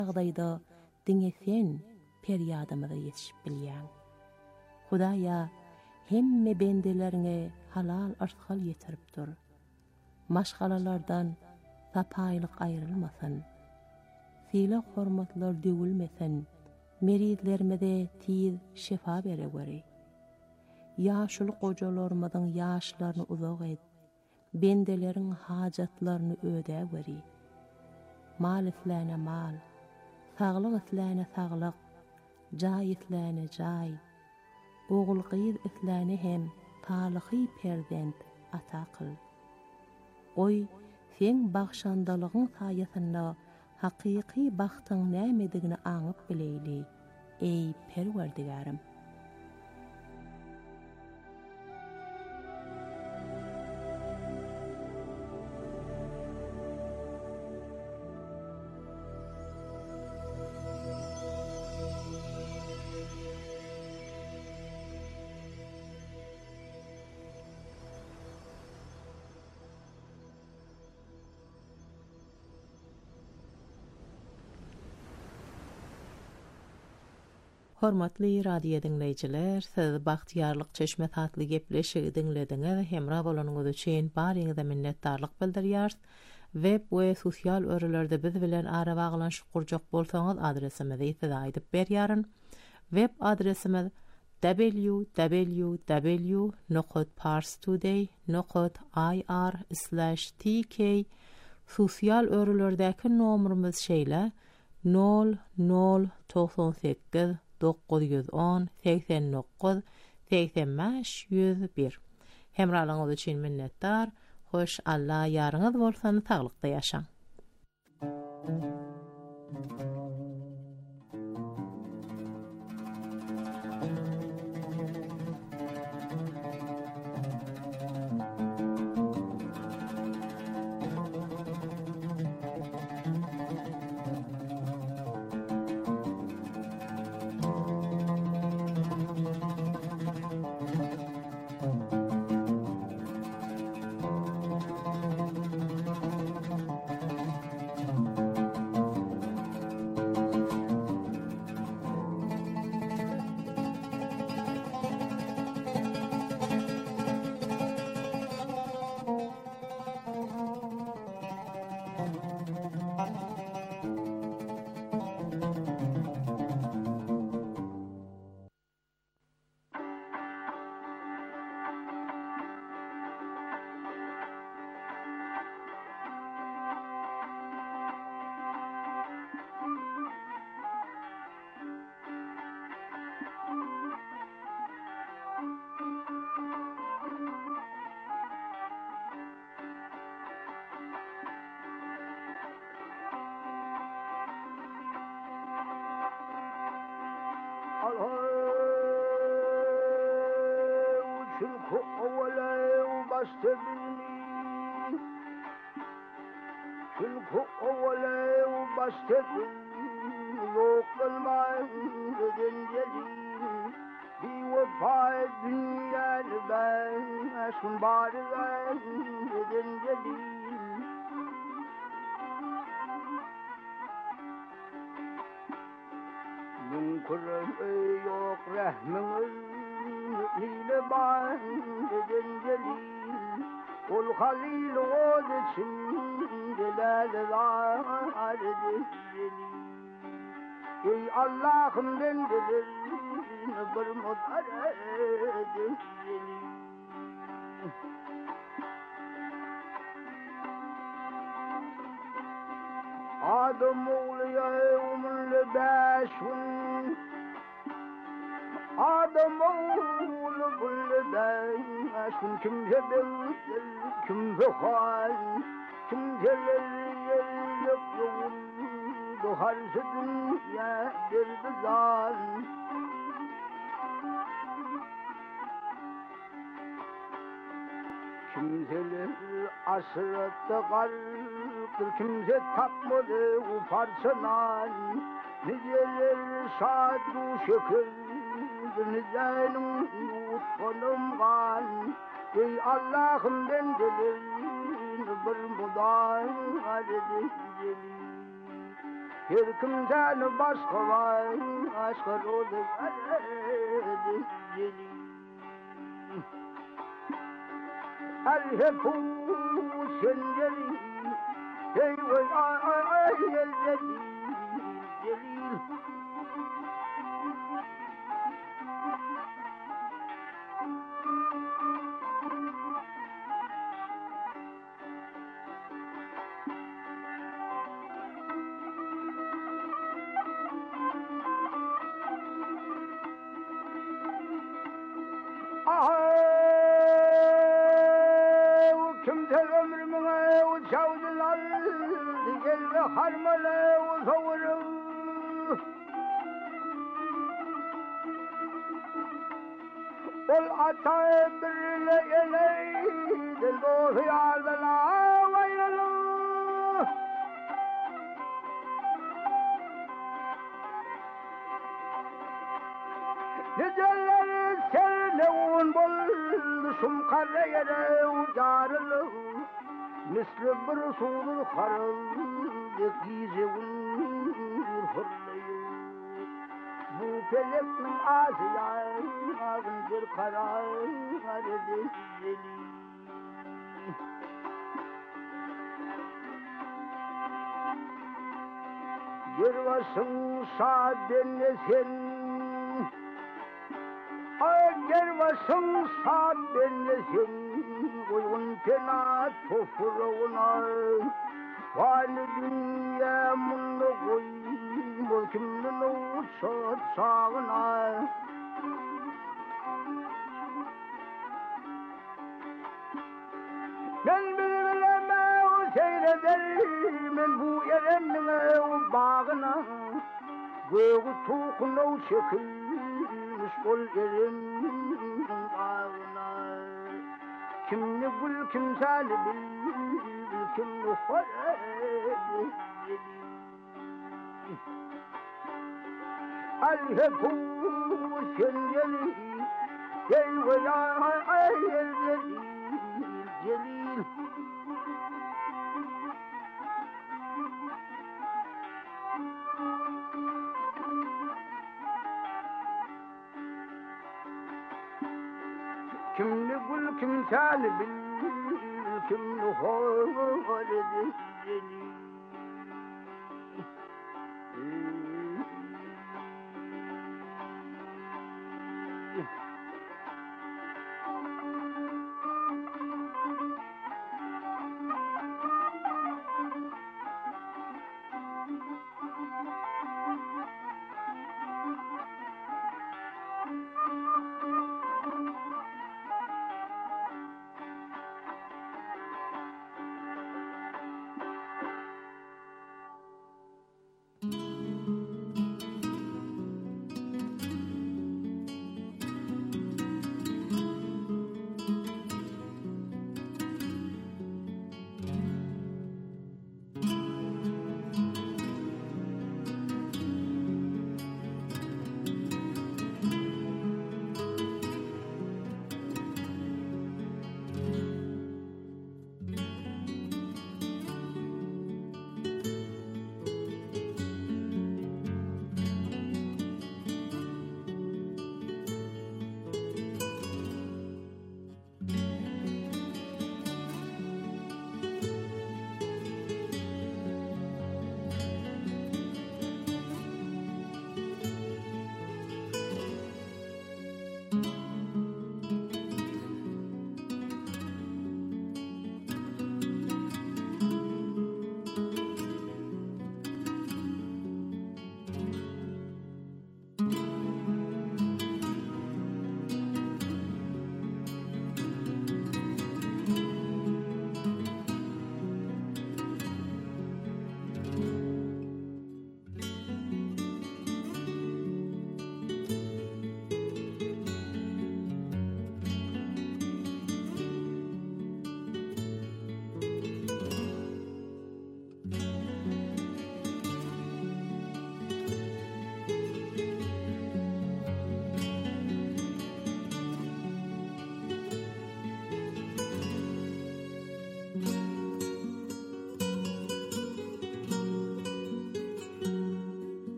ýagdaýda diňesen peryadymyza ýetişip bilýän. Hudaýa hemme bendelerine halal arskal ýetiripdir. Maşgalalardan sapaýlyk aýrylmasyn. Sile hormatlar döwülmesen, merizlerime-de tiz şefa beregeri. Ýaşuly gojalarymyň ýaşlaryny uzak et, bendeleriň hajatlaryny ödäweri. Mal isläne mal, saglyk isläne saglyk, jaý isläne jaý. Ogul gyz isläne hem talyhy perzent ata kyl. Oy, sen bagşandalygyň saýasynda hakyky bagtyň nämedigini aňyp bileýli, ey Perwerdigarim. Hormatly radio dinleyijiler, siz Bagtyarlyk Çeşme tatly gepleşigi dinlediňiz. Hemra bolanyňyz üçin baryňyza minnetdarlyk bildirýär. Web we sosial örelerde biz bilen ara baglanşyp gurjak bolsaňyz adresimizi ýa-da aýdyp berýärin. Web adresimiz www.parstoday.ir/tk. Sosial örelerdäki nomerimiz şeýle 0098 910 89 85 101. Hemralyňyz üçin minnetdar. Hoş Allah ýaryňyz bolsany taglykda ýaşaň. Yok rahmimiz ile bandeden gelin ol halil ol için dilerler gelin ey Allah'ım ben dilerim bir mudar gelin Adam oğlu yevmül beşun Adam oğlu buldan aşkın kimse bildir, kimse hal, kimse yok yolun, bu harcı dünya bir bizan. Kimseler asırda kaldır, kimse tapmadı o parçadan, niceler şadu şükür. Nicenin yutkunum var ey Allah'ım ben dilerim bir mudar edin Her kimden başka var, aşkı rolü verdi gelin. El hep bu senleri, ey vay ay geldi gelin. Kimse ömrümüne uçavdılar, gel ve harmale uzavurur. Ol ata birle eleydin, doğru yardına ayrılır. Niceleri serine un bol, sum karre yere ucarılı. Misli bir sudur harıl, gize un hırlıyı. Bu peleknin ağzı ağzın bir karar edildi. Girvasın saadenle sen, gervasın saadenle sen, uygun penat tofuruna. Vali dünya munlu koy, bu kimden uçsat sağına. Ben bilmeme o seyrederim, bu yeremine o bağına. Göğü tuğuna o çekilmiş bol yerim bağına. Kimni gül kimsali bil, kimni horedi. Al hep bu senleri, gel ve ay geldi gelin. Kimni gül kimsali bil, kimni horedi gelin.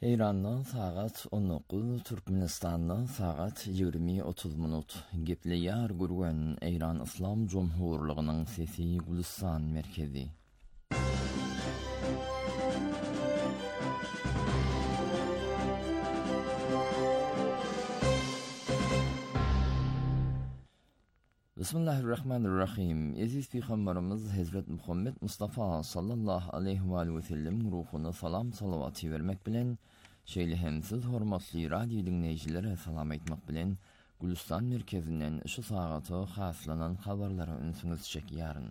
İran'dan saat 19, Türkmenistan'dan saat 20:30. Gepleýär gurgan İran İslam Cumhurluğunyň sesi Gülistan merkezi. Bismillahirrahmanirrahim. Aziz Peygamberimiz Hazret Muhammed Mustafa sallallahu aleyhi ve sellem ruhuna salam salavat vermek bilen şeýle hemsiz hormatly radio dinleýjilere salam aýtmak bilen Gülistan merkezinden şu sagaty haslanan habarlary ünsüňiz çekýäryn.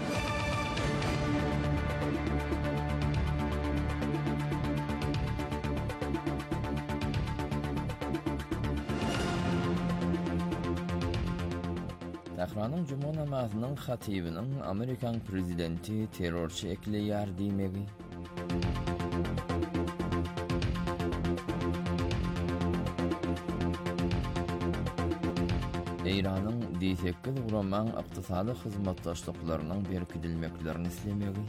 Tehranyň Juma namazynyň hatibiniň Amerikan prezidenti terrorçy ekleýär diýmegi. İran'ın D8 guraman iqtisadi hyzmatdaşlyklarynyň berkidilmeklerini islemegi.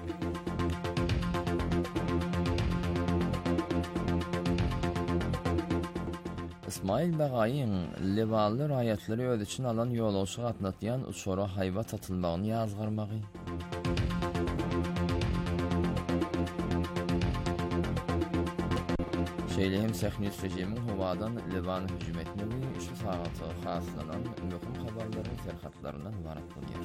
İsmail Bagaýyň lewaly raýatlary öz için alan ýolawçy gatnatýan uçora haýbat atylmagyny ýazgyrmagy. Şeýlehem Sähnis rejimiň howadan Liban hüjüm etmegi şu sagaty haslanan möhüm habarlaryň serhatlaryndan ibarat bolýar.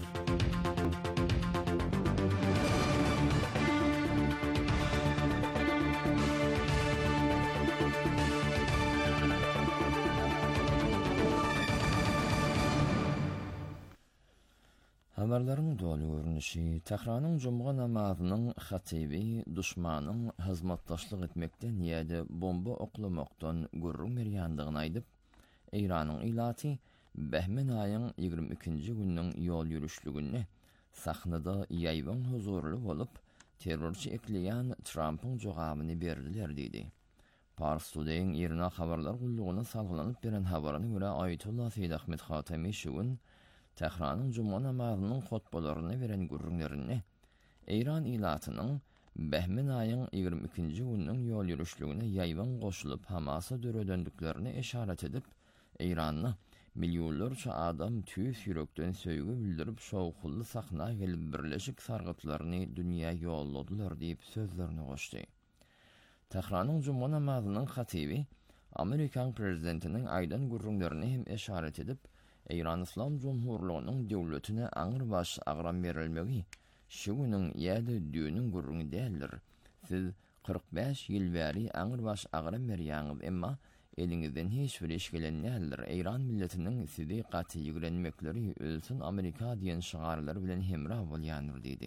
Habarlaryň dolu görnüşi Tehranyň Juma namazynyň hatibi duşmanyň hyzmatdaşlyk etmekden ýa-da bomba oklamakdan gurrun berýändigini aýdyp, Iranyň ilaty Behmen aýyň 22-nji günniň ýol ýürüşligini sahnada ýaýban huzurly bolup, terrorçy ekleýän Trumpyň jogabyny berdiler diýdi. Pars Today ýerine habarlar gullugyna salgylanyp beren habaryna görä Aýatullah Seýid Ahmed Hatemy şugun Tehranyň Juma namazynyň hutbalaryny beren gurrunlaryny İran ilatynyň Behmen aýyň 22-nji günniň ýol ýürüşligine ýaýban goşulyp Hamasa döredendiklerini eşaret edip, İranny milyonlarça adam tüýs ýürekden söýgü bildirip şowkully sahna gelip birleşik sargatlaryny dünýäge ýolladylar diýip sözlerini goşdy. Tehranyň Juma namazynyň hatibi Amerikan prezidentiniň aýdan gurrunlaryny hem eşaret edip, İran İslam Cumhurluğunyň döwletine aňyrbaş agram berilmegi şu günüň ýa-da düýüniň gurruny däldir. Siz 45 ýyl bäri aňyrbaş agram berýäňiz, emma eliňizden hiç bir iş gelen nädir? İran milletiniň sizi gaty ýürenmekleri ölsün Amerika diýen şigarlar bilen hemrah bolýandyr diýdi.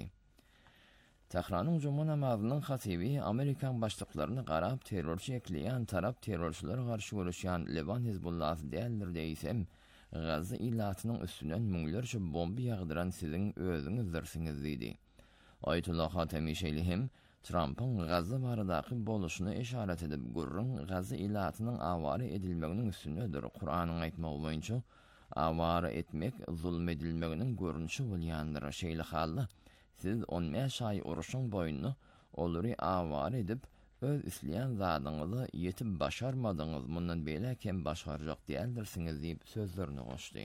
Tehranyň Juma namazynyň hatibi Amerikan başlyklaryny garap terrorçy ekleýän tarap terrorçylara garşy görüşýän Liban Hizbullah däldir diýsem, Gazza ilatynyň üstünden müňlerçe bomba ýagdyran siziň özüňizdirsiňiz diýdi. Aýatullah Hatemy şeýlehem Trumpyň Gazza baradaky boluşyny eşaret edip gurrun Gazza ilatynyň awara edilmeginiň üstündedir. Kur'anyň aýtmagy boýunça awara etmek zulm edilmeginiň görnüşi bolýandyr. Şeýle halda siz 15 aý uruşyň boýuny olary awara edip öz isleýän zadyňyzy ýetip başarmadyňyz, mundan beýle kim başarjak diýildirsiňiz diýip sözlerini goşdy.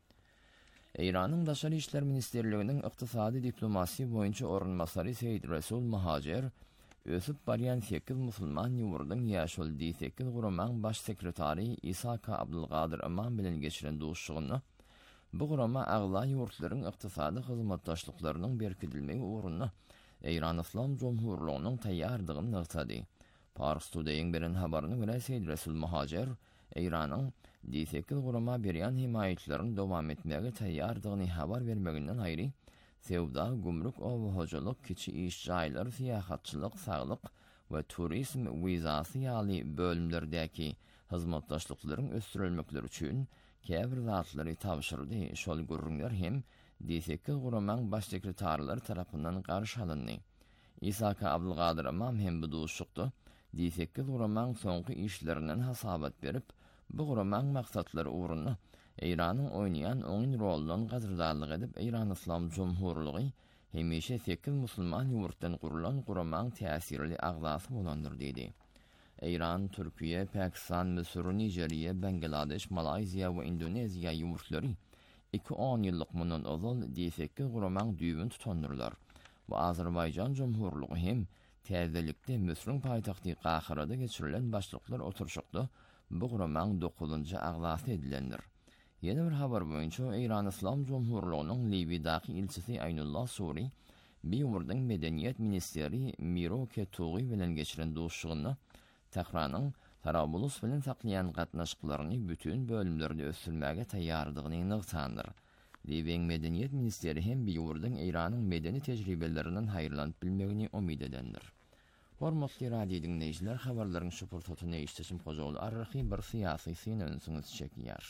İranyň Daşary işler ministerliginiň ykdysady diplomasiýa boýunça orunmasary Seýid Resul Mahajer ösüp barýan 8 musulman ýurduň ýaşul D8 guraman baş sekretary Isaka Abdulgadir Imam bilen geçiren duşugyny bu gurama agla ýurtlaryň ykdysady hyzmatdaşlyklarynyň berkidilmegi uğruna İran İslam Cumhurluğunyň taýýardygyny nykdy. Pars Today beren habaryna görä Seýid Resul Mahajer İranyň D8 gurama berýän himayetlerini dowam etmege taýýardygyny habar bermeginden aýry, sewda, gumruk, owahajalyk, kiçi iş jaýlary, syýahatçylyk, saglyk we turizm wizasy ýaly bölümlerdäki hyzmatdaşlyklaryň ösdürilmekleri üçin käbir zatlary tapşyrdy. Şol gurrunlar hem D8 guraman baş sekretarlary tarapyndan garşy alyndy. Isaka Abdulgadir Imam hem bu duşukdy. D8 guraman soňky işlerinden hasabat berip, bu guraman maksatlary uğruna İranyň oýnaýan oňun rolundan gazrdarlyk edip, İran İslam Cumhurlugy hemişe 8 musulman ýurtdan gurulan guraman täsirli agzasy bolandyr diýdi. İran, Türkiye, Pakistan, Mısır, Nijeriya, Bangladeş, Malayziya we Indoneziya ýurtları 2-10 ýyllyk mundan ozal diýsekki guraman düýbün tutandyrlar. Bu Azerbaycan Jumhurlugy hem täzelikde Mısır'ın paýtagty Qahirada geçirilen başlyklar oturşykda bu guraman 9-njy aglasy edilendir. Ýene bir habar boýunça İran İslam Jumhurlugynyň Libiýadaky ilçisi Aynullah Suri Biýurdyň Medeniýet ministeri Miro Ketugly bilen geçiren duşşugyny Tehranyň Tarabulus bilen saklayan gatnaşyklaryny bütün bölümlerde ösürmäge taýýardygyny ýygsandyr. Libiýanyň Medeniýet ministeri hem Biýurdyň Iranyň medeni tejribelerinden haýyrlanyp bilmegini umyd edendir. Hormatly radio dinleýijiler, habarlaryň şu pursatyny eşitdim gojaly arryhy bir syýasy synonysyňyz çekýär.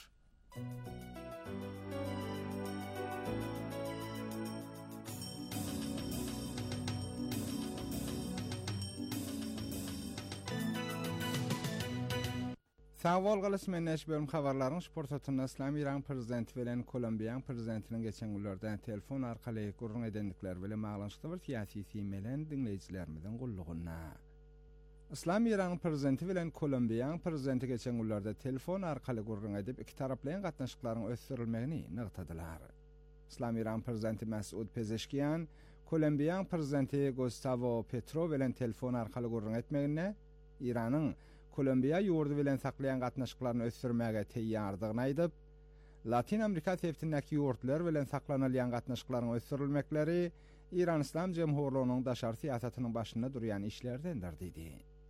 Sawol galysmen näşbölüm habarlaryň sportatyny Islam İran prezidenti bilen Kolumbiýa prezidentiniň geçen günlerde telefon arkaly gurrun edendikler bilen maglanyşykda bir syýasy syýmelen dinleýijilerimizden gullugyna. Islam İran prezidenti bilen Kolumbiýa prezidenti geçen günlerde telefon arkaly gurrun edip iki taraplayan gatnaşyklaryň ösürilmegini nygtadylar. Islam İran prezidenti Mesud Pezeshkian Kolumbiýa prezidenti Gustavo Petro bilen telefon arkaly gurrun etmegine İranyň Kolumbiýa ýurdu bilen saklayan gatnaşyklaryny ösürmäge teýýardygyny aýdyp, Latin Amerika sebitindäki ýurtlar bilen saklanylýan gatnaşyklaryň ösürilmekleri İran İslam Jumhurlugynyň daşary syýasatynyň başynda durýan işlerdendir diýdi.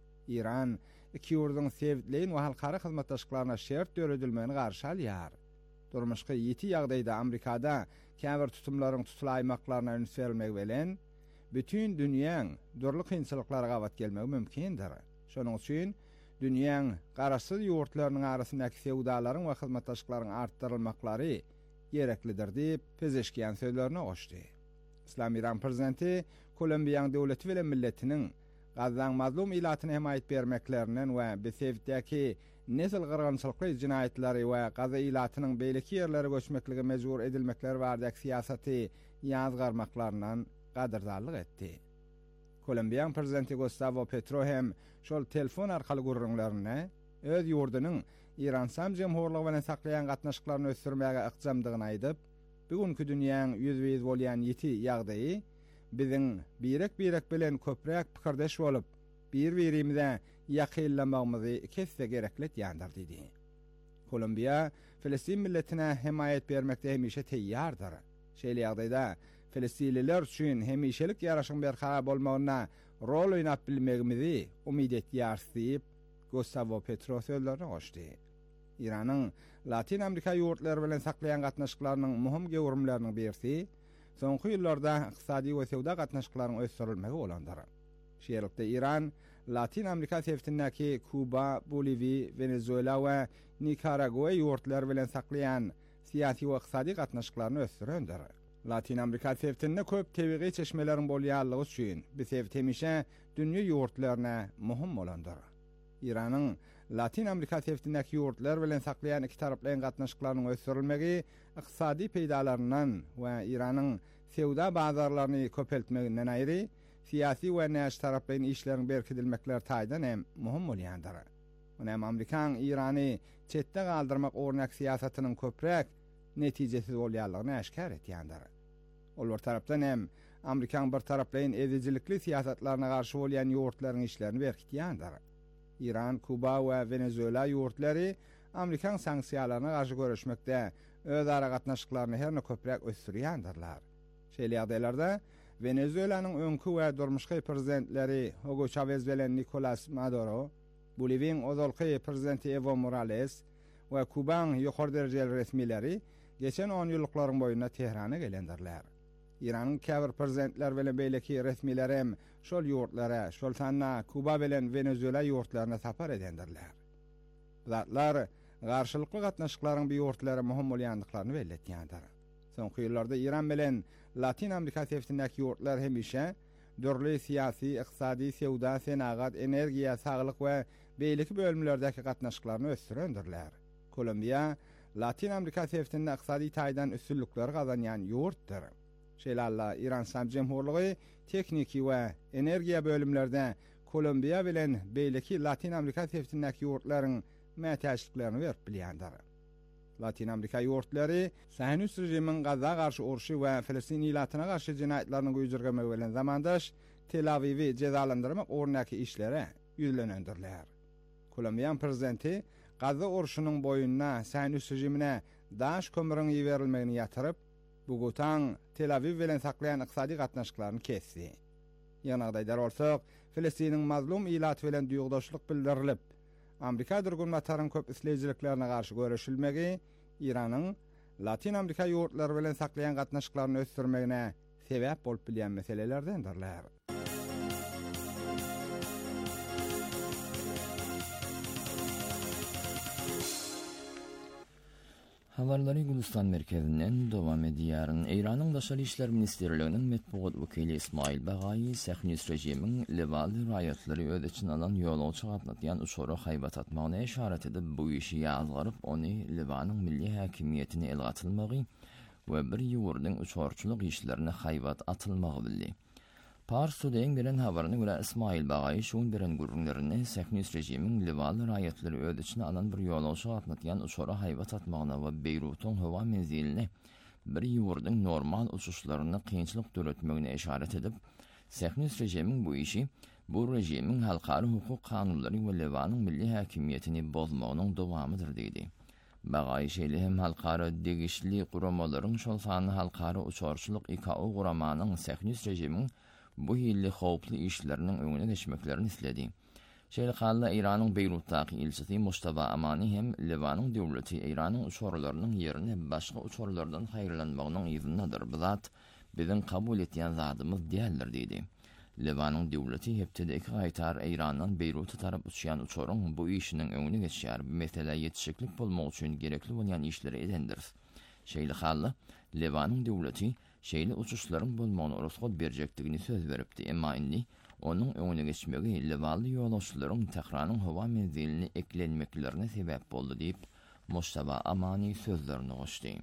İran iki ýurduň sebitleýin we halkara hyzmatdaşlyklaryna şert döredilmegini garşy alýar. Durmuşky ýeti ýagdaýda Amerikada käbir tutumlaryň tutulaýmaklaryna öňüs berilmegi bilen bütün dünýäň durly kynçylyklara gabat gelmegi mümkindir. Şonuň üçin dünýäň garaşsyz ýurtlarynyň arasyndaky sewdalaryň we hyzmatdaşlyklaryň artdyrylmaklary gereklidir diýip Pezeshkian sözlerine goşdy. İslam İran prezidenti Kolumbiýanyň döwleti bilen milletiniň gazan mazlum ilatyna hemayet bermeklerinden we besewitdäki nesil gyrgynçylykly jinaýetleri we gaza ilatynyň beýleki ýerlere göçmekligi mejbur edilmekleri bardak siýasaty ýazgarmaklaryndan gadyrdarlyk etdi. Kolumbiýa prezidenti Gustavo Petro hem şol telefon arkaly gurrunlaryny öz ýurdunyň İran İslam Jumhurlugy bilen saklayan gatnaşyklaryny ösürmäge ykjamdygyny aýdyp, bugünkü dünýäň ýüzbeýiz bolýan ýeti ýagdaýy biziň birek bilen köprek pikirdeş bolup, bir-birimize ýakynlamagymyzy kesse gerekli ýandyr diýdi. Kolumbiýa Filistin milletine hemayet bermekde hemişe teýýardyr. Şeýle ýagdaýda Filistinliler üçin hemişelik ýaraşyň berhara bolmagyna rol oýnap bilmegimizi umyd etýär diýip Gustavo Petro sözlerine goşdy. İranyň Latin Amerika ýurtlary bilen saklayan gatnaşyklarynyň muhim gewrimleriniň birisi soňky ýyllarda ykdysady we sewda gatnaşyklarynyň ösürilmegi bolandyr. Şeýlelikde İran Latin Amerika sebitindäki Kuba, Boliviya, Venezuela we Nikaragua ýurtlary bilen saklayan syýasy we ykdysady gatnaşyklaryny ösürendir. Latin Amerika sebitinde köp tebiği çeşmelerin bolýanlygy üçin bu sebit hemişe dünýä ýurtlaryna muhim bolandyr. İranyň Latin Amerika sebitindäki ýurtlar bilen saklayan iki taraplayan gatnaşyklarynyň ösürilmegi ykdysady peýdalaryndan we İranyň sewda bazarlaryny köpeltmeginden aýry syýasy we näş taraplayan işleriň berkidilmekler taýdan hem muhim bolýandyr. Hem Amerikan İrany çetde galdyrmak ornak syýasatynyň köprek netijesiz bolýanlygyny aşkar etýändir. Olar tarapdan hem Amerikan bir taraplayan ezijilikli syýasatlaryna garşy bolýan ýurtlaryň işlerini berkitýändir. İran, Kuba we Venezuela ýurtlary Amerikan sanksiýalaryna garşy görüşmekde özara gatnaşyklaryny herne köprek ösürýändirler. Şeýle ýagdaýlarda Venezuelanyň öňkü we durmuşky prezidentleri Hugo Chavez bilen Nicolas Maduro, Boliviýanyň ozalky prezidenti Evo Morales we Kubanyň ýokary derejeli resmileri geçen 10 ýyllyklaryň boýundan Tehrana gelendirler. İranyň käbir prezidentler bilen beýleki resmiler hem şol ýurtlara, şol sanna Kuba bilen Venezuela ýurtlaryna sapar edendirler. Zatlar garşylykly gatnaşyklaryň bu ýurtlara muhim bolýandyklaryny belletýändir. Soňky ýyllarda İran bilen Latin Amerika sebitindäki ýurtlar hemişe dörli syýasy, ykdysady, sewda, senagat, energiýa, saglyk we beýleki bölümlerdäki gatnaşyklaryny ösürendirler. Kolumbiýa Latin Amerika sebitinde ykdysady taýdan üstünlikler gazanýan ýurtdyr. Şeýle İran İslam Jumhurlugy tekniki we energiýa bölümlerde Kolombiya bilen beýleki Latin Amerika teftinäki ýurtlaryň mätäçliklerini berip bilýändir. Latin Amerika ýurtlary Sahinist rejimiň Gaza garşy urşy we Filistin ilatyna garşy jinayetlerini güýjürgemek bilen zamandaş Tel Avivi cezalandyrmak ornaky işlere ýüzlenendirler. Kolombiýa prezidenti Gaza urşunyň boyunna Sahinist rejimine daş kömürüň ýeberilmegini ýatyryp, bu gotaň Tel Aviv bilen saklayan iqtisadi gatnaşyklaryny kesdi. Ýanagdaýlar bolsak, Filistiniň mazlum ilat bilen duýgdaşlyk bildirilip, Amerika durgunmataryň köp isleýijiliklerine garşy görüşilmegi İranyň Latin Amerika ýurtlary bilen saklayan gatnaşyklaryny ösdürmegine sebäp bolup bilýän meselelerdendirler. Habarlary Gülistan merkezinden dowam edýäryn. Iranyň Daşary işler ministrliginiň medpuat wekili Ismail Bagaýy Sahinist rejimiň legal raýatlary öz için alan ýolagçy gatnatýan uçura haýbat atmagyna işaret edip bu işi ýazgyryp ony Libanyň milli häkimiýetine elgatylmagy we bir ýurdun uçurçylyk işlerine haýbat atylmagy bildi. Pars Today bilen habaryna görä Ismail Bagaýy şuň bilen gurrunlaryny Sahinist rejimiň legal raýatlary öz içine alan bir ýolagçy gatnatýan uçura haýbat atmagyna we Beýrutyň howa menziline bir ýurdun normal uçuşlaryny kynçylyk töretmegine işaret edip, Sahinist rejimiň bu işi bu rejimiň halkary hukuk kanunlary we Libanyň milli häkimiýetini bozmagynyň dowamydyr diýdi. Bagaýy şeýle hem halkary degişli guramalaryň şol sany halkary uçurçylyk ICAO guramanyň Sahinist rejimiň bu hilli howply işleriniň öňüne geçmeklerini isledi. Şeýle halla Iranyň Beýrutdaky elçisi Mustafa Amani hem Libanyň döwleti Iranyň uçurlarynyň ýerine başga uçurlardan haýrlanmagynyň ýerinidir. Bu zat biziň kabul etýän zadymyz diýerler diýdi. Libanyň döwleti hepde iki gaýtar Iranyň Beýruta tarap uçýan uçuryň bu işiniň öňüne geçýär. Bu mesele ýetişiklik bolmak üçin gerekli bolýan işleri edendir. Şeýle halla Libanyň döwleti şeýle uçuşlaryň bolmagyny ruhsat berjekdigini söz beripdi. Emma indi onuň öňüne geçmegi legal ýolagçylaryň Tehranyň howa menziline eklenmeklerine sebäp boldy diýip Mustafa Amani sözlerini goşdy.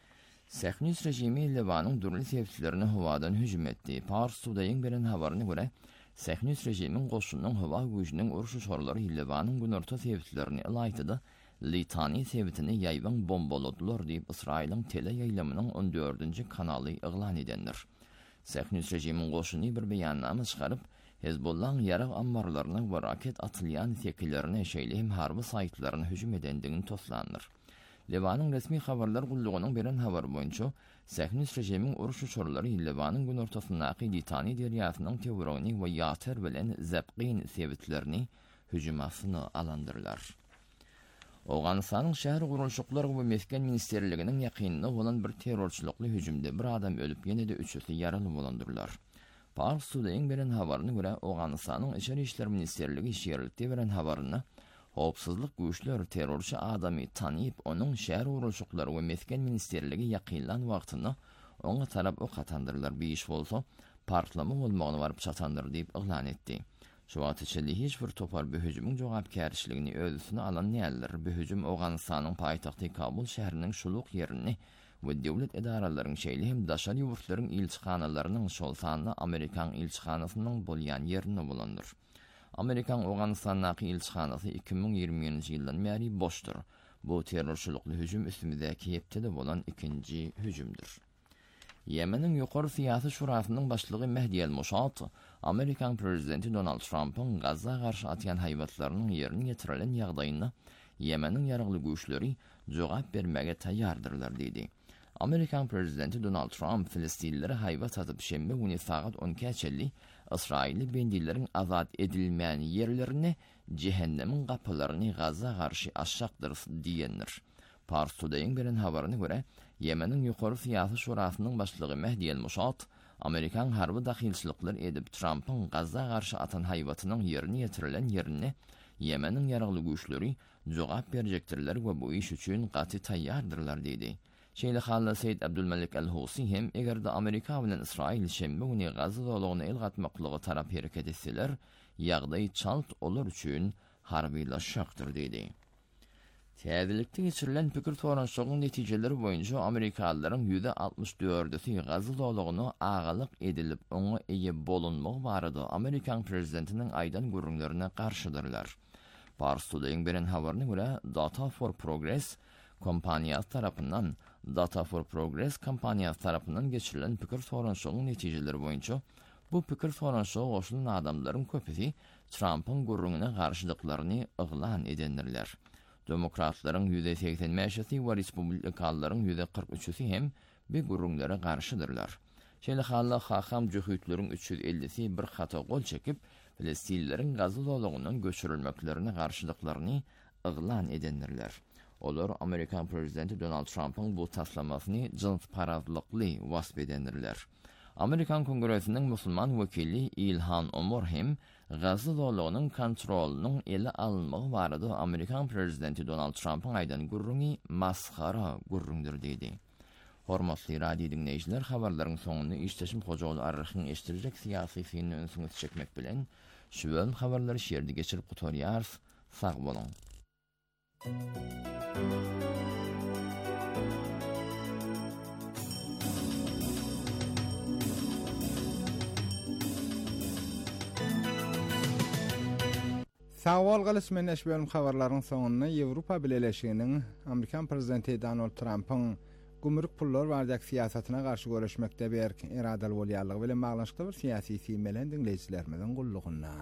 Sahinist rejimi Libanyň durly sebäplerini howadan hüjüm etdi. Pars Today bilen habaryna görä, Sahinist rejimiň goşunyň howa güýjüniň urşy şorlary Libanyň günorta sebäplerini elaýtdy. Litani sebätini ýaýban bombaladylar diýip Israýlyň tele ýaýlamynyň 14-nji kanaly eglan edendir. Sahinist rejimiň goşuny bir beýannama çykaryp, Hezbollah ýarag ambarlaryna we raket atylýan sekillerine şeýle hem harby saýtlaryna hüjüm edendigini toslandyr. Libanyň resmi habarlar gullugynyň beren habar boýunça Sahinist rejimiň uruş uçurlary Libanyň günortasyndaky Litani derýasynyň tebrogini we ýater bilen Zapqin sebätlerini hüjüm astyna alandyrlar. Awganystanyň şäher gurulşyklary we mesken ministerliginiň ýakynynda bolan bir terrorçylykly hüjümde bir adam ölüp ýene-de 3'üsi ýaraly bolandyrlar. Pars Today beren habaryna görä Awganystanyň Içeri işler ministerligi şeýerlikde beren habaryna howpsuzlyk güýçleri terrorçy adamy tanyp onuň şäher gurulşyklary we mesken ministerligi ýakynlan wagtyna oňa tarap ok atandyrlar. Bir iş bolsa partlama bolmagyny baryp çatandyr diýip eglan etdi. Şu wagt içinde hiç bir topar bir hüjümün jogapkärçiligini özüne alan näler. Bu hüjüm Awganystanyň paýtagty Kabul şäheriniň şuluk ýerini we döwlet edaralarynyň şeýle hem daşary ýurtlaryň ilçihanalarynyň şol sanyny Amerikan ilçihanasynyň bolýan ýerini bolandyr. Amerikan Awganystandaky ilçihanasy 2020-nji ýyldan bäri boşdur. Bu terrorçylykly hüjüm üstümizdäki hepde bolan ikinji hüjümdür. Yemenin ýokary syýasy şurasynyň başlygy Mehdi el-Mossad, Amerikan prezidenti Donald Trump'ın Gaza garşy atýan haýbatlarynyň ýerini ýetirilen ýagdaýynda Yemenin ýaragly güýçleri jogap bermege taýýardyrlar diýdi. Amerikan prezidenti Donald Trump Filistinlilere haýbat atyp şembe güni saat 12:50 Israýly bendilleriň azat edilmeýän ýerlerini cehennemin gapylaryny Gaza garşy açjakdyr diýendir. Pars Today'ın beren habaryna görä, Yemenin ýokary syýasy şurasynyň başlygy Mehdi el-Mossad, Amerikan harby dahilçilikler edip Trump'ın Gaza garşy atan haýbatynyň ýerini ýetirilen ýerini Yemenin ýaragly güýçleri jogap berjekdirler we bu iş üçin gaty taýýardyrlar diýdi. Şeýle halla Seýid Abdulmalik el-Husi hem egerde Amerika bilen Israil şembe güni Gaza dolagyny elgatmaklygy tarap hereket etseler, ýagdaý çalt olur üçin harbylaşakdyr diýdi. Täzelikde geçirilen pikir soranşygyň netijeleri boýunça Amerikalılaryň %64'i gazy dolugyny agalyk edilip oňa eýe bolunmagy barada Amerikan prezidentiniň aýdan gurrunlaryna garşydyrlar. Pars Today'ın beren habaryna görä Data for Progress kompaniyasy tarapyndan geçirilen pikir soranşygyň netijeleri boýunça bu pikir soranşygy goşulan adamlaryň köpüsi Trump'ın gurrununa garşydyklaryny yglan edendirler. Demokratlaryň %85'i we Respublikanlaryň %43'i hem bir gurrunlara garşydyrlar. Şeýle halla hakam jühütleriň 350'si bir hata gol çekip Filistinlilerin gazy dolugynyň göçürilmeklerine garşydyklaryny yglan edendirler. Olar Amerikan prezidenti Donald Trump'ın bu taslamasyny jins parazlykly wasp edendirler. Amerikan Kongressiniň musulman wekili Ilhan Omar hem gazy dolugynyň kontrolynyň ele alınmagy barada Amerikan prezidenti Donald Trump'ın aýdan gurruny maskara gurrundur diýdi. Hormatly radio dinleýijiler, habarlaryň soňuny işleşim hojaly arryhyň eşdirjek syýasy fiýini öňsüňe çekmek bilen şu bölüm habarlary şeýerde geçirip gutarýar. Sag bolun. Sawal galysmen eşbelm habarlaryň soňuna Ýewropa Birleşiginiň Amerikan prezidenti Donald Trump'ın gümrük pullar bardak siyasatyna garşy görüşmekde berk iradaly bolýarlygy bilen baglanşykda bir syýasy siýmelen dinleýijilerimiziň gullugyna.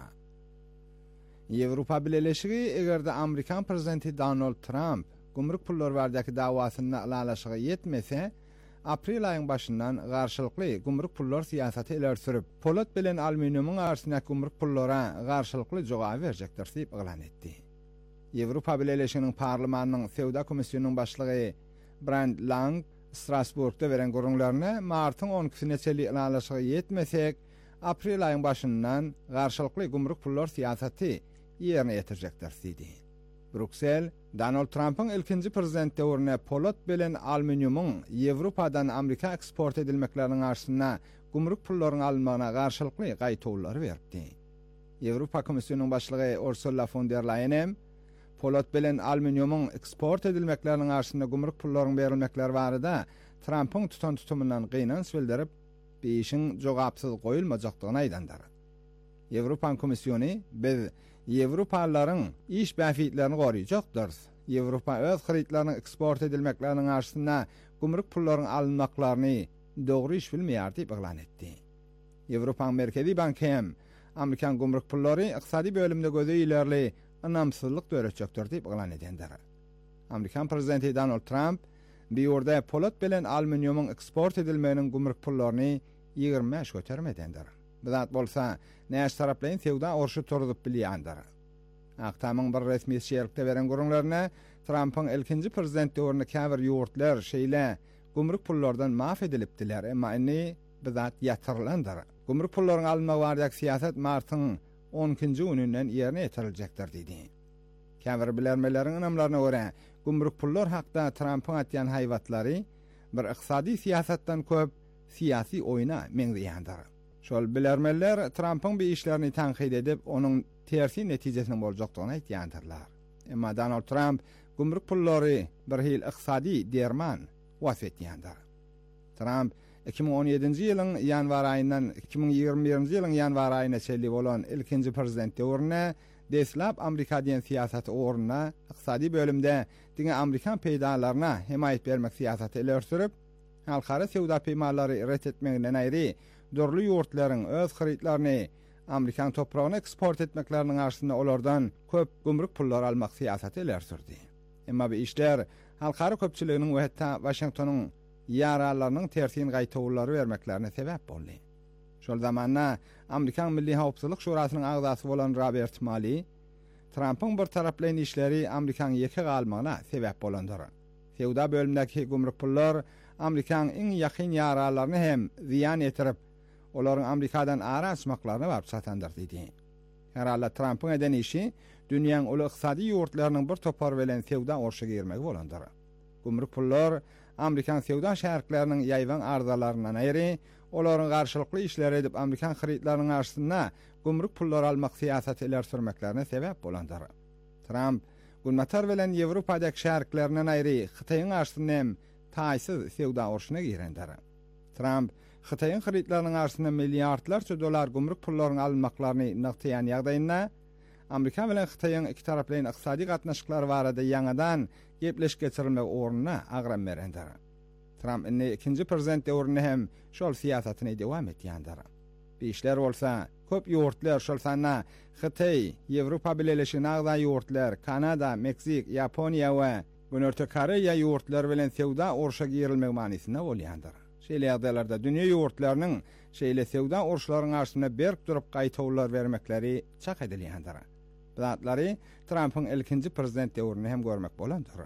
Ýewropa Birleşigi egerde Amerikan prezidenti Donald Trump gümrük pullar bardaky dawasyny alalaşyga ýetmese, aprel aýynyň başyndan garşylykly gümrük pullar siýasaty ileri sürüp, polat bilen alüminiumyň arasyndaky gümrük pullara garşylykly jogap berjekdir diýip ýalan etdi. Ýewropa Birleşiginiň parlamentiniň Sewda komissiýonynyň başlygy Brand Lang Strasburgda beren gurrunlaryna martyň 12-sine çeli alalaşyga ýetmesek, aprel aýynyň başyndan garşylykly gümrük pullar siýasaty ýerine ýetirjekdir diýdi. Bruksel, Donald Trump'ın ilkinci prezident döwrüne polat bilen alüminiumyň Ýewropadan Amerika eksport edilmekleriniň arşyna gümrük pullaryň alınmagyna garşylykly gaýtawlary berdi. Ýewropa Komissiýonynyň başlygy Ursula von der Leyen polat bilen alüminiumyň eksport edilmekleriniň arşyna gümrük pullaryň berilmekleri barada Trump'ın tutumyndan gynans bildirip, beýişiň jogapsyz goýulmajakdygyny aýdandyr. Ýewropa Komissiýony biz Ýewropalylaryň iş bäfitlerini goraýjakdyr. Ýewropa öz hyritlarynyň eksport edilmekleriniň arşyna gümrük pullaryň alınmaklaryny dogry iş bilmeýär diýip ýalan etdi. Ýewropa Merkezi Banky hem Amerikan gümrük pullary ykdysady bölümde göze ilerli anamsızlyk döretjekdir diýip ýalan edendir. Amerikan prezidenti Donald Trump bir ýerde polat bilen alüminiumyň eksport edilmeginiň gümrük pullaryny 25 götermedendir. Bizat bolsa, näş taraplaryň sewda orşy turup bilýändir. Aktamyň bir resmi şerikde beren gurrunlaryna Trump'ın ilkinci prezident döwründe käbir ýurtlar şeýle gümrük pullardan maf edilipdiler, emma indi bizat ýatyrylandyr. Gümrük pullaryň alınmagy bardak siýasat martyň 10-njy gününden ýerine ýetiriljekdir diýdi. Käbir bilermeleriň anamlaryna görä, gümrük pullar hakda Trump'ın atýan haýwatlary bir ykdysady siýasatdan köp siýasy oýna meňzeýändir. Şol bilermeler Trump'ın bir işlerini tanqid edip, onun tersi netijesini boljakdygyny aýtýandylar. Emma Donald Trump gümrük pullary bir hil ykdysady derman wasf etýändir. Trump 2017-nji ýylyň ýanwar aýyndan 2021-nji ýylyň ýanwar aýyna çelli bolan ilkinji prezident döwrüne deslap Amerika diýen siýasaty oruna ykdysady bölümde diňe Amerikan peýdalaryna himayet bermek siýasaty ileri sürüp, halkara sewda peýmalary ret etmeginden aýry dörlü ýurtlaryň öz hyritlaryny Amerikan topragyna eksport etmekleriniň arşyna olardan köp gümrük pullary almak siýasaty ileri sürdi. Emma bu işler halkara köpçüliginiň we hatda Washingtonyň ýaralarynyň tersine gaýtawlary bermeklerine sebäp boldy. Şol zamanda Amerikan Milli Howpsuzlyk Şurasynyň agzasy bolan Robert Malley, Trump'ın bir taraplayan işleri Amerikan ýeke galmagyna sebäp bolandyr. Sewda bölümdäki gümrük pullar Amerikan iň ýakyn ýaralaryny hem ziýan etirip, olaryň Amerikadan ara açmaklaryny barp satandyr diýdi. Herhalde Trump'ın eden işi dünýäň uly ykdysady ýurtlarynyň bir topar bilen sewda orşuga girmegi bolandyr. Gümrük pullar Amerikan sewda şäherlikleriniň ýaýwan arzalaryndan aýry, olaryň garşylykly işler edip Amerikan hyritlarynyň arşyna gümrük pullary almak siýasaty ileri sürmeklerine sebäp bolandyr. Trump Gunmatar bilen Ýewropadak şärklerinden aýry Hytaýyň arşyny hem taýsyz sewda urşyna girendir. Trump Hytaýyň hyritlarynyň arşyna milliardlarça dolar gümrük pullaryny almaklaryny nagtýan ýagdaýynda Amerika bilen Hytaýyň iki taraplyň ykdysady gatnaşyklary barada ýangadan gepleş geçirilmek ornuna agram berendir. Trump ikinji prezident döwründe hem şol siýasatyny dewam etýändir. Beşler bolsa köp ýurtlar şol sanna Hytaý, Ýewropa Birleşik Nagda ýurtlar, Kanada, Meksik, Ýaponiýa we Günörtü Koreýa ýurtlar bilen sewda urşa girilmek manysynda bolýandyr. Şeýle ýagdaýlarda dünýä ýurtlarynyň şeýle sewda urşlaryň arşyna berk durup gaýtawlar bermekleri çak edilýändir. Bu zatlary Trumpyň ilkinji prezident döwründe hem görmek bolandyr.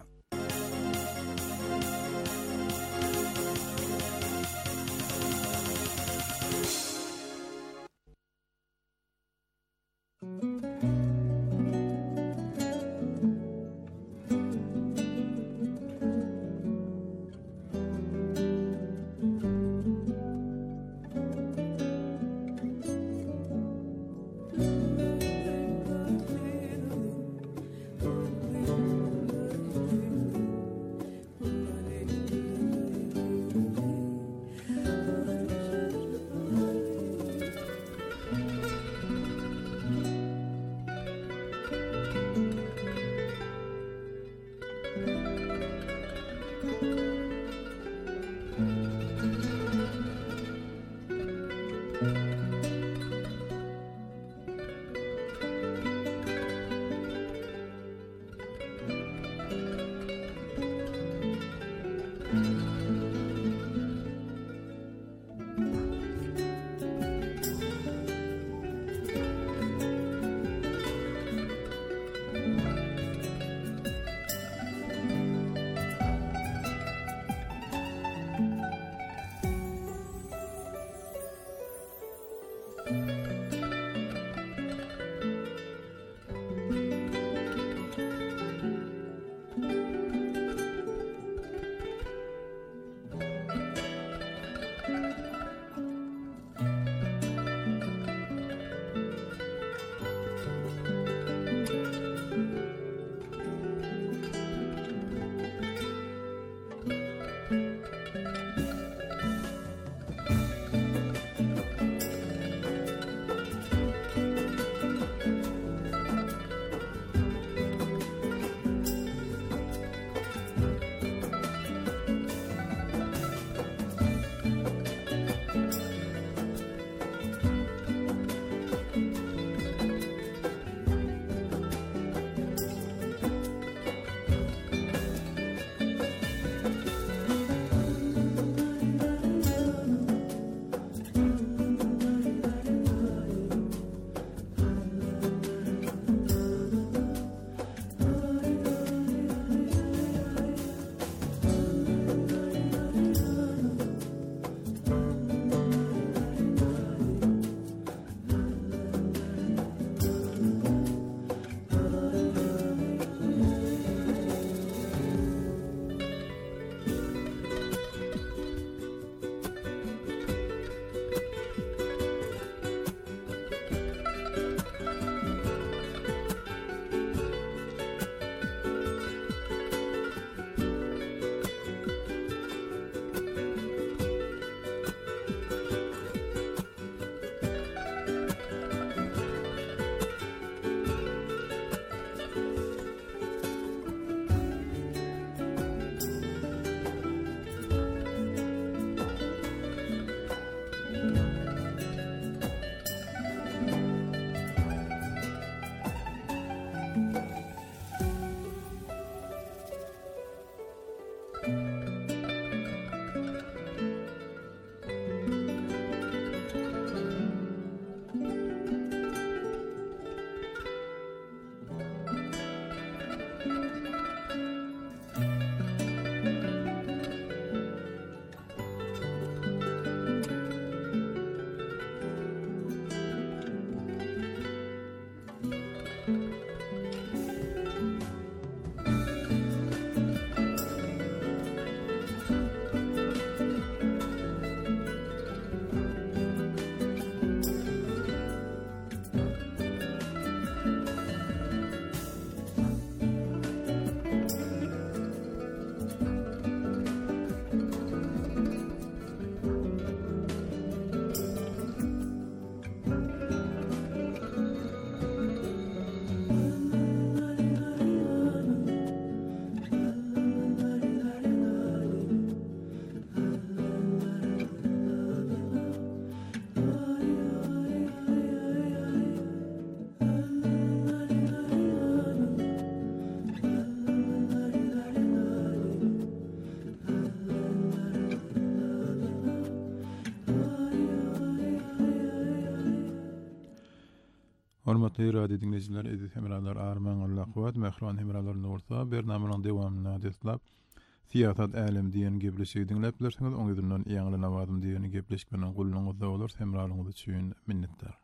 Hormatly radio dinleyijiler, edit hemralar Arman Allahwat, Mehran hemralar Nurta, bernamanyň dowamyna deslap, siyasat älim diýen gepleşigi dinläp bilersiňiz, oň ýerden ýaňly nawazym diýeni gepleşik bilen gulluňyzda bolar, hemralyňyz üçin minnetdar.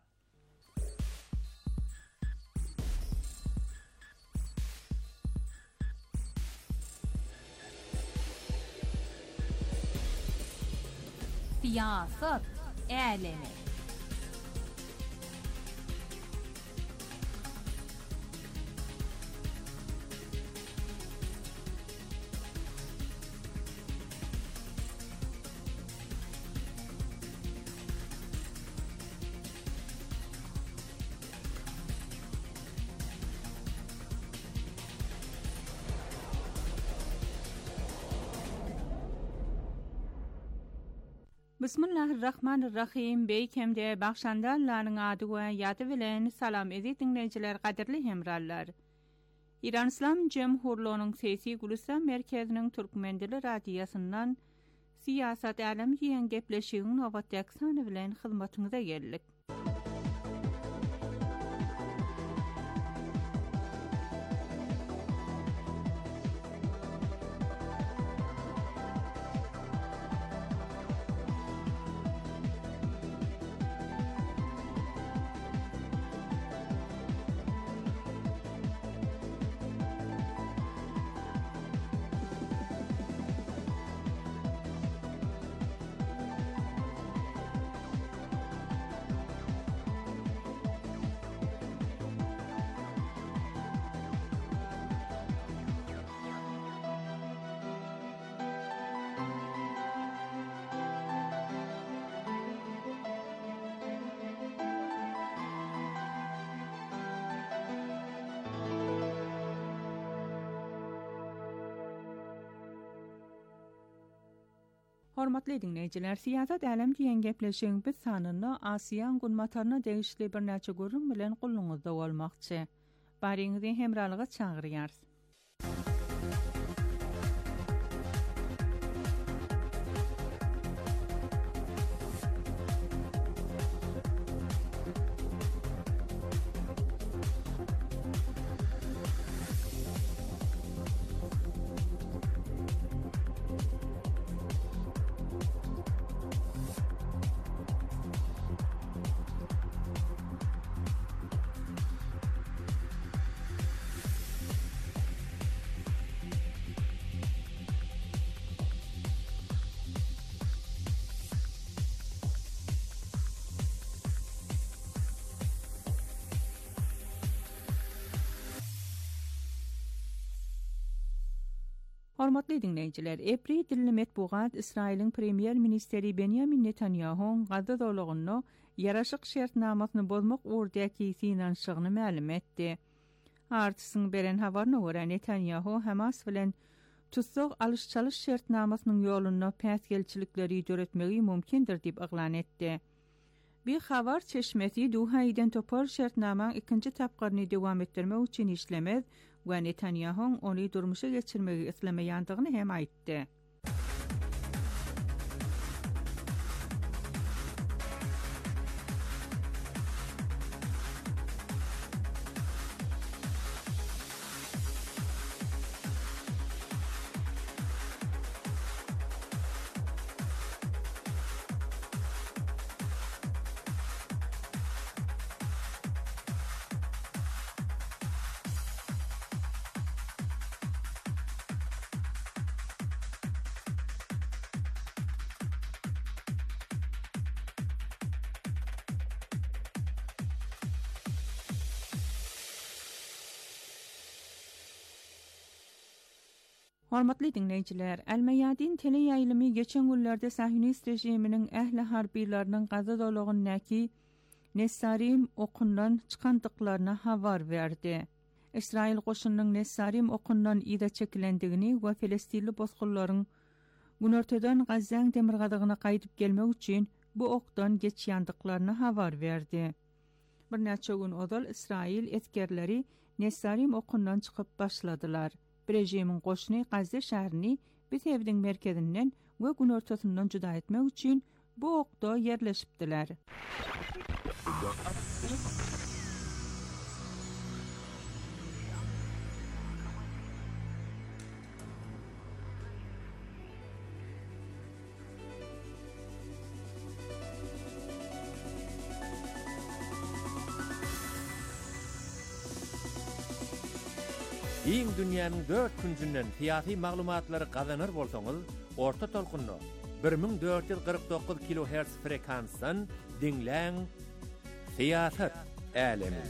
Siyasat älemi. Bismillahirrahmanirrahim. Beýkemde bagşandarlaryň ady we ýaty bilen salam edip dinleýijiler, gaderli hemrallar. İran İslam Jemhurluğunyň sesi Gulistan merkeziniň Türkmendili radiýasyndan siyasat älem diýen gepleşigiň nowatdaky sany bilen hyzmatyňyza geldik. Hormatly dinleýijiler, siyasat älem diýen gepleşigiň biz sanyny Asiýan gunmataryna degişli bir näçe görüm bilen gulluňyzda bolmakçy. Bariňizi hemralyga çağırýar. Hormatly dinleýijiler, Ebri dilli metbuat Israiliň premier ministeri Benjamin Netanyahu Gaza dowlagyny ýaraşyk şertnamasyny bozmak urdaky finansygyny ma'lum etdi. Artysyň beren habaryna görä Netanyahu Hamas bilen tutsuk alış-çalış şertnamasynyň ýolunda päsgelçilikleri döretmegi mümkindir diýip aglan etdi. Bir habar çeşmesi Duhaýdan topar şertnamaň ikinji tapgaryny dowam etdirmek üçin işlemez we Netanyahu ony durmuşa geçirmegi islemeýändigini hem aýtdy. Hormatly dinleýijiler, Al-Mayadin teleýaýlymy geçen günlerde Sahyonist rejiminiň ähli harbiýlarynyň Gaza dowlagyny Nesarim okundan çykandyklaryna habar berdi. İsrail goşunynyň Nesarim okundan ýa-da çekilendigini we Filistini bozgullaryň günörteden Gazaň demirgadygyna gaýdyp gelmek üçin bu okdan geçýändiklaryna habar berdi. Bir näçe gün odal İsrail etkerleri Nesarim okundan çykyp başladylar. Rejimiň goşuny Gazze şäherini Betewdiň merkezinden we gün ortasyndan juda etmek üçin bu okda yerleşipdiler. Iň dünýäniň 4 küncünden siyasi maglumatlary gazanır bolsaňyz, orta tolkunly 1449 kHz frekansdan dinläň Siyasat Älemi.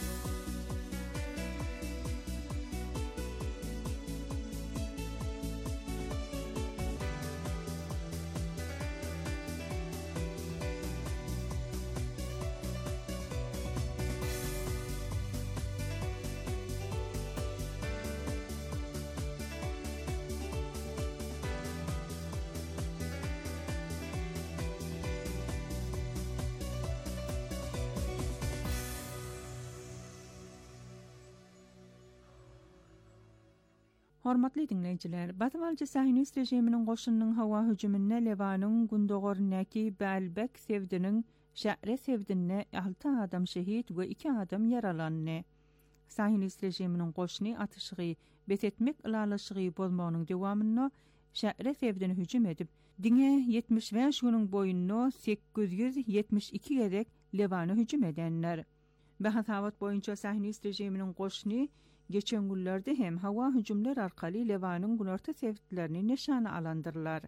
Hormatly dinleyijiler, Batmalçy Sahinist rejiminiň goşunynyň hawa hüjümine Levanyň Gundogorynyňky Bälbek Sevdiniň şähre Sevdinne 6 adam şehit we 2 adam yaralandy. Sahinist rejiminiň goşuny atyşygy betetmek ilalaşygy bolmagynyň dowamyny şähre Sevdine hüjüm edip, diňe 75 güniň boýunda 872 gerek Levanyň hüjüm edenler. Bahasawat boýunça Sahinist rejiminiň goşuny geçen günlerde hem hawa hüjümler arkaly Levanyň günorta sevditlerini nişana alandyrlar.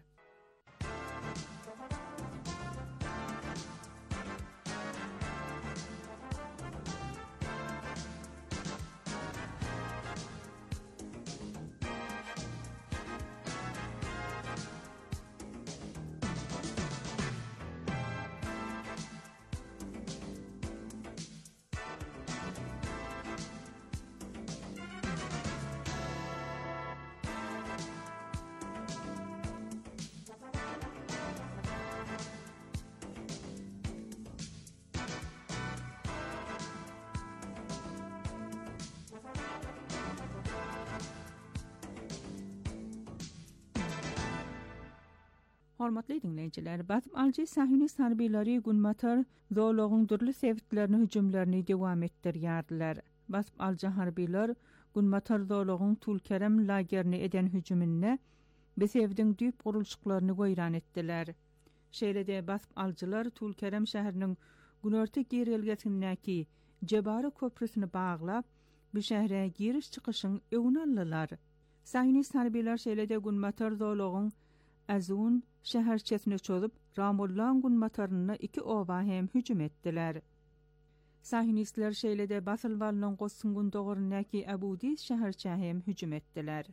Hormatly dinleyijiler, Batmalçy Sahinist harbiýleri Gunmatar zoologyň dürli sevditlerini hüjümlerini dowam etdirýärdiler. Batmalçy harbiýler Gunmatar zoologyň Tulkerem lagerini eden hüjümine besewdiň düýp gurulşyklaryny goýran etdiler. Şeýlede Batmalçylar Tulkerem şäheriniň günorta girilgesindäki Jebara köprüsini baglap, bu şähere giriş çykyşyň öwüne aldylar. Sahinist harbiýler şeýlede Gunmatar zoologyň Azun şäherçesine çözup Ramullan Gunmataryna 2 oba hem hüjüm etdiler. Sahinistler şeýlede Basylwalynyň goşsun Gundogorynyňky Abudis şäherçe hem hüjüm etdiler.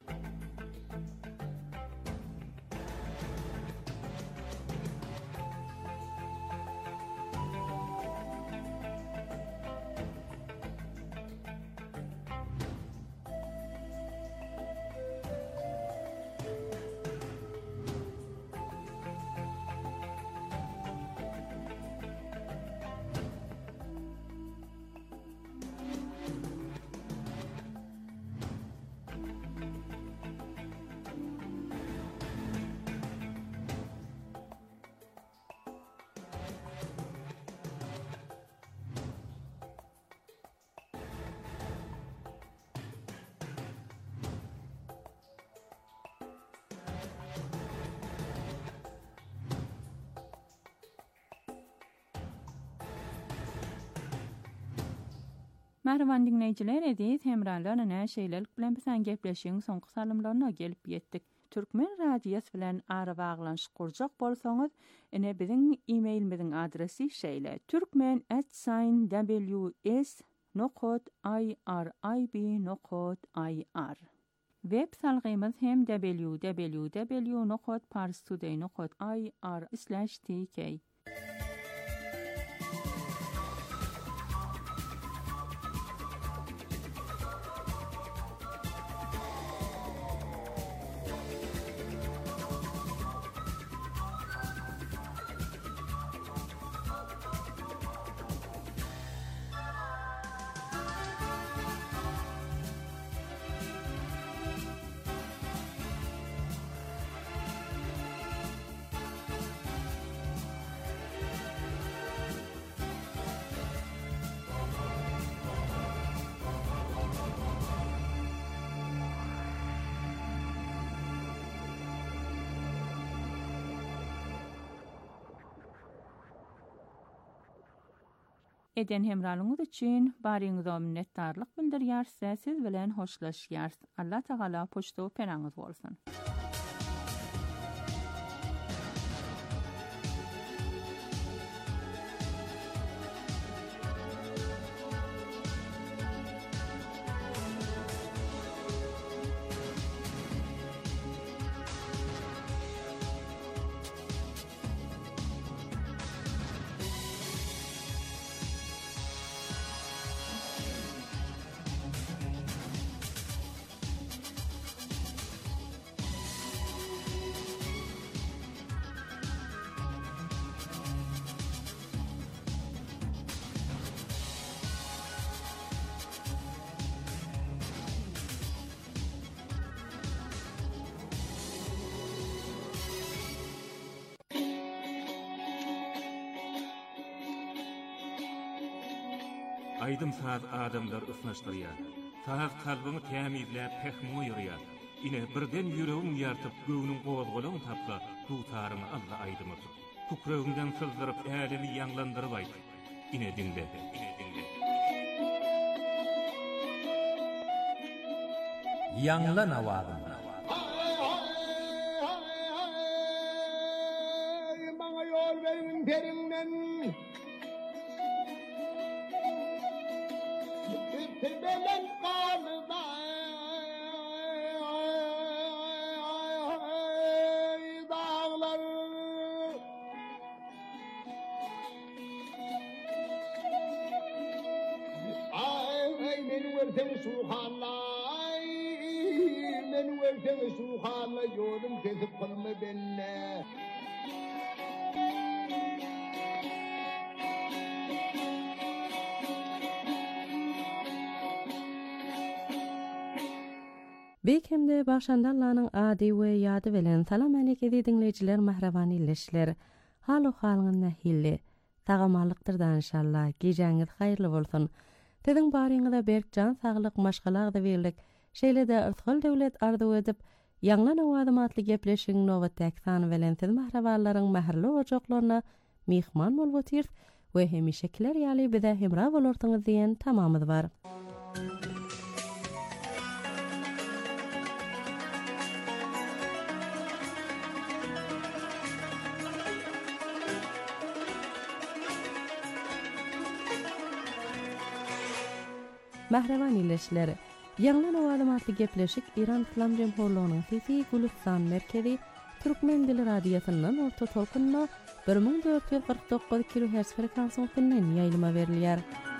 Merhaban dinleyijiler, edit hemralarına näşeýlelik bilen bilen gepleşiň soňky salymlaryna gelip ýetdik. Türkmen radiýasy bilen ara baglanşyk kurjak bolsaňyz, ene biziň e-mailimiziň adresi şeýle: turkmen@ws.irib.ir. Web salgymyz hem www.parstoday.ir/tk. eden hemralyňyz üçin baryňyza minnetdarlyk bildirýär, siz bilen hoşlaşýar. Allah Taala poçta penaňyz bolsun. Aydım saat adamlar ısnaşdırýar. Saat kalbyny tämizläp pehmo ýürýär. Ine birden ýüregim ýartyp göwnüň gowazgolagyny tapsa, dutaryny Allah aýdymy. Tukragymdan sızdyryp älemi ýanglandyryp aýdy. Ine dinle. Ýanglan awazym. Bana yol verin perimden. Belen kanıda dağlar ay men versen suhanlay men versen suhanlay yolum kesip kılma benne Bekemde başandallanyň ady we ýady bilen salam aleyke dinleýijiler, mahrabany illeşler. Haly halyň nähilli. Tagamalykdyr da inşallah. Gejaňyz haýyrly bolsun. Dediň baryňyza berk jan saglyk maşgalagda berildik. Şeýle-de ırtgal döwlet arzu edip ýanglan awazym atly gepleşiň nowatdaky sany bilen siz mahraballaryň mähirli ojaklaryna mihman bolup otyr we hemişekiler ýaly bize hemra bolarsyňyz diýen tamamyz bar. Mahraban illeşler, ýanglan awazym atly gepleşik İran İslam Jemhurlygynyň Sisi Gulistan merkezi Türkmen dili radiosynyň orta tolkunna 1449 kHz frekansiýasynyň ýaýlyma berilýär.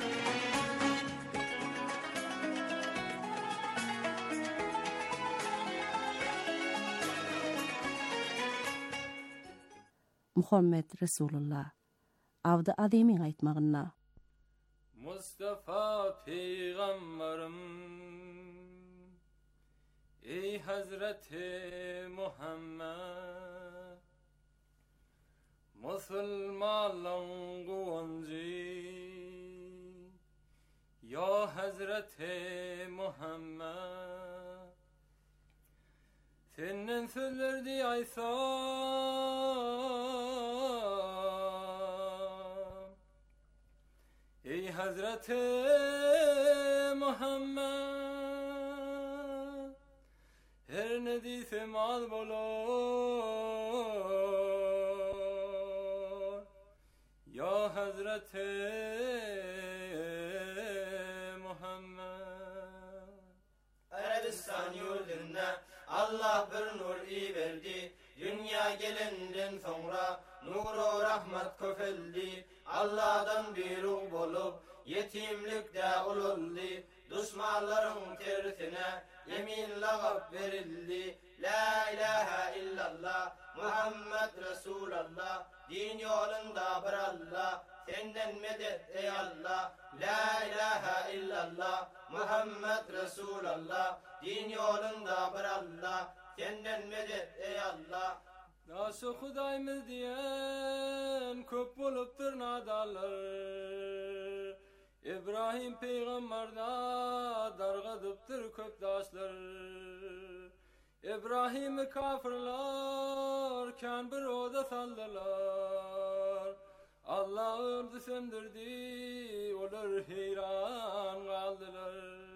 Muhammed Resulullah awdy adymy aýtmagyna Mustafa Peygamberim Ey Hazreti Muhammed Musulmanlaryň gowanjy Ya Hazreti Muhammed Senin sözlerdi aysam Ey Hazreti Muhammed her ne diysem az bolor Ya Hazreti Muhammed Arabistan yurdunda Allah bir nur verdi dünya gelinden sonra nuru rahmet köfeldi Allah'dan bir ruh bolup yetimlikde ululdi düşmanların tersine yemin lagab verildi La ilahe illallah Muhammed Resulallah din yolunda bir Allah senden medet ey Allah La ilahe illallah Muhammed Resulallah din yolunda bir Allah senden medet ey Allah Nasıl Hudaýmyz diýen köp bolupdyr nadalar İbrahim peygamberda dargadypdyr köp daşlar İbrahim'i kafirlar kan bir oda saldılar Allah ördü söndürdü, olur heyran kaldılar.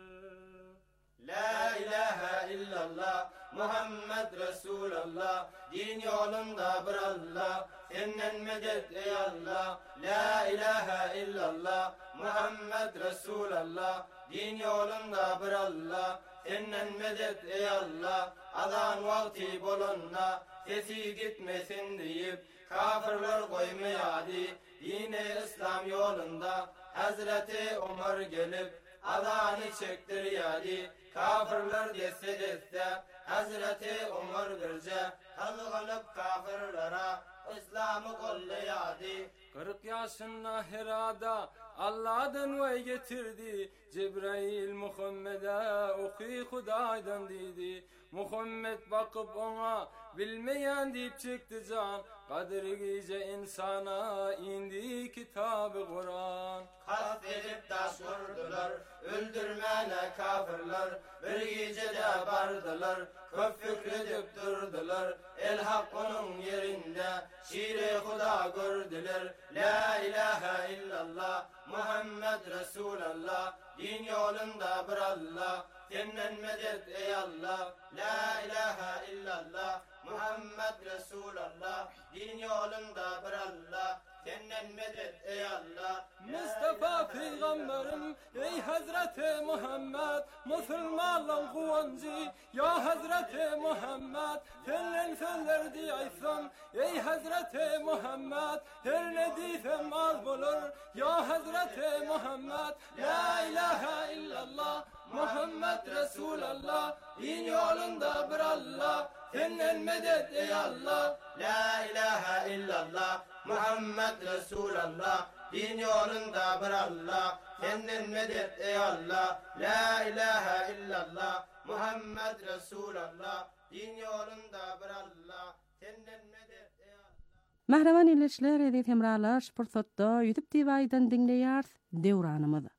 La ilahe illallah, Muhammed Resulallah, din yolunda bir Allah, senden medet ey Allah. La ilahe illallah, Muhammed Resulallah, din yolunda bir Allah, senden medet ey Allah. Adan vakti bolonna, sesi gitmesin deyip, kafirler koymayadı, dini İslam yolunda, Hazreti Ömer gelip, adanı çektiriyadı, kafirler desse, Hazreti Ömer birce, kazgılıp kafirlara, İslam'ı kollayadı. 40 yaşında Hira'da Allah'dan vay getirdi, Cebrail Muhammed'e okuy Hudaydan dedi. Muhammed bakıp ona bilmeyen deyip çıktı can, kadrigice insana indi kitabı Kur'an. Kast edip taş vurdular, öldürmene kafirler, bir gecede bardılar, köp fikredip durdular. El hak onun yerinde, şiir-i Huda gördüler. La ilahe illallah, Muhammed Resulallah, din yolunda bir Allah, senden medet ey Allah. La ilahe illallah, Muhammed Resulallah, din yolunda bir Allah, senden medet ey Allah. Mustafa Peygamberim, ey Hazreti Muhammed, Müslümanların kuvancı, ya Hazreti Muhammed, senden söylerdi aysan, ey Hazreti Muhammed, her ne diysem az bulur, ya Hazreti Muhammed. La ilahe illallah, Muhammed Resulallah, din yolunda bir Allah, senden medet ey Allah. La ilahe illallah, Muhammed Resulallah, din yolunda bir Allah, senden medet ey Allah. La ilahe illallah, Muhammed Resulallah, din yolunda bir Allah, senden medet ey Allah. Mahraman ileşler edip hemralar spurtotda YouTube TV'den dinleýär döwranymyzy.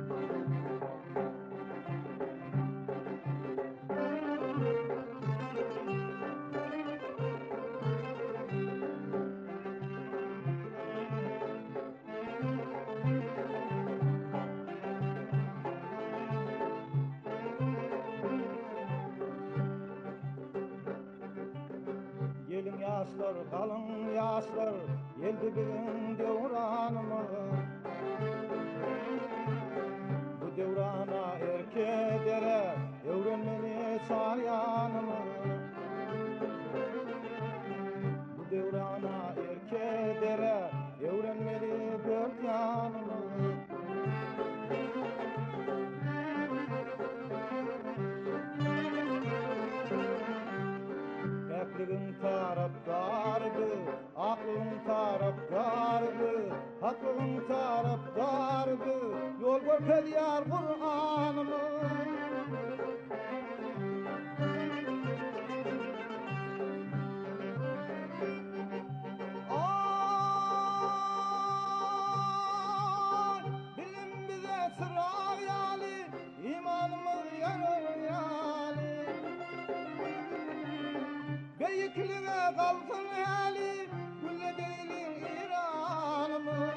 Gelin yaşlar, kalın yaşlar, geldi bizim devranımız. Bu devrana erkeklere evrenmeni çayanımız. Bu devrana erkeklere evrenmeli dört yanımız. Aklın taraftardı, aklın taraftardı, aklın taraftardı, yol görpediyar Kur'an'ımız. Ay, bilim bize sıra yali, imanımız yanır yali. Beyikliğe kalsın hali, gülle değilim İran'ımız.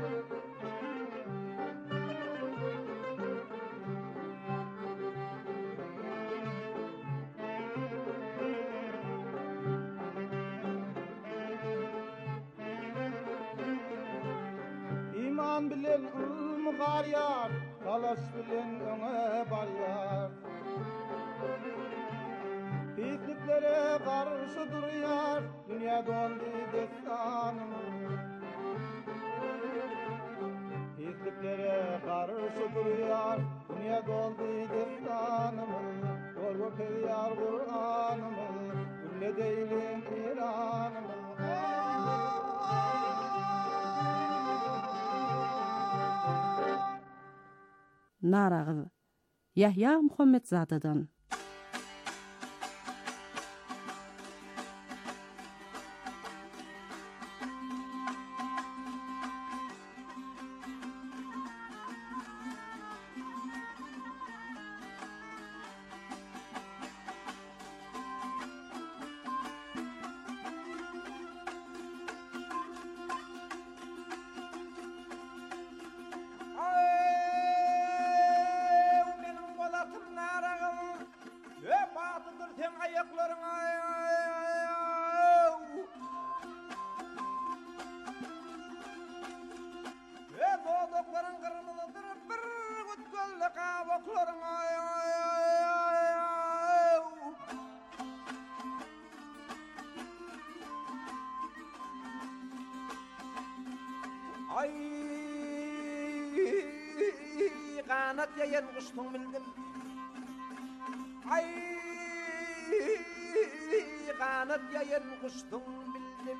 İman bilen ılmı gar yar, talaş bilen öne bar yar. Pisliklere karşı duruyor, dünya dondu destanımız. Pisliklere karşı duruyor, dünya dondu destanımız. Yol görpediyar Kur'an'ımız, gülle değilim İran'ımız. Naragız Yahya Muhammedzadedan. senin ayaklarına ve dodokların kırmızıdır bir gütküllü kabuklarına ay kanat yayan kuştun bildim ay kanat yayan kuştun bildim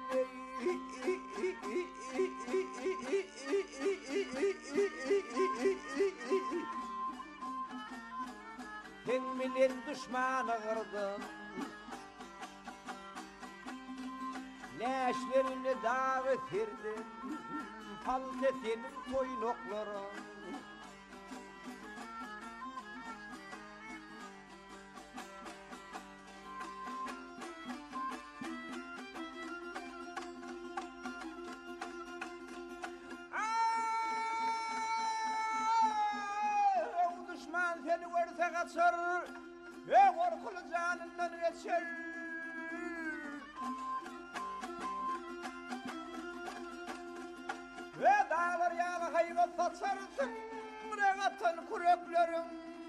sen bilen düşmanı kırdın leşlerini dağı tirdin palmetinin toynokların seni görse kaçar ve korkulu canından geçer ve dağlar yağlı hayvan saçarsın regatan kureklerim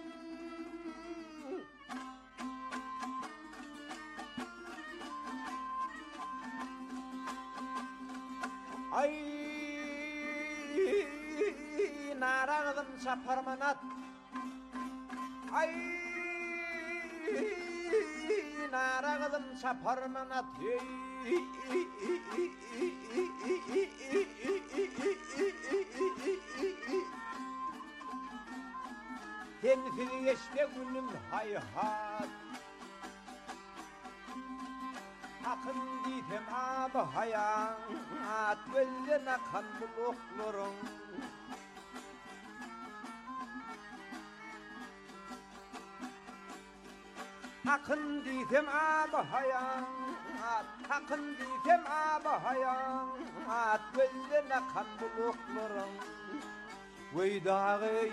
ay narağıdım çaparmanat ay narağıdım çaparmanat Tenfili geçte günüm hayhat akın ditem abi hayat belden akan buluklarım akın ditem abi hayat akın ditem abi hayat belden akan buluklarım vey dağı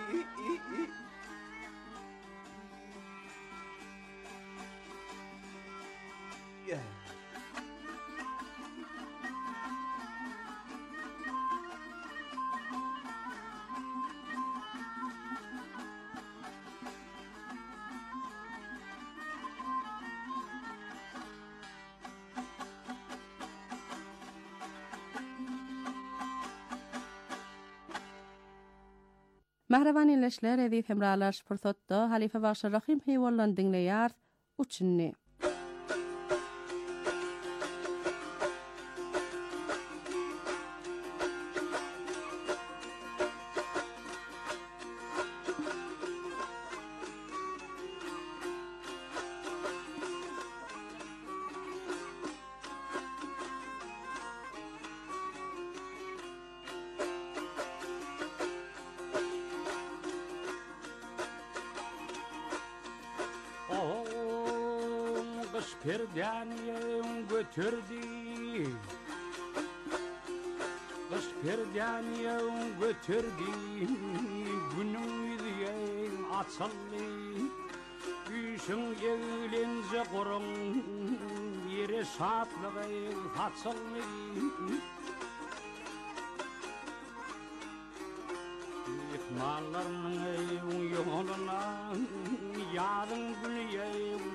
Mehreban illeşler edip hemralar şpırsatda Halife Başar Rahim heyvallan dinleyar uçunni. Perdaniyem götürdü Kış perdaniyem götürdü Günün yüzüyen açıldı Düşün evlence kurun Yere şatlığı açıldı İhmallarının yoluna Yarın günü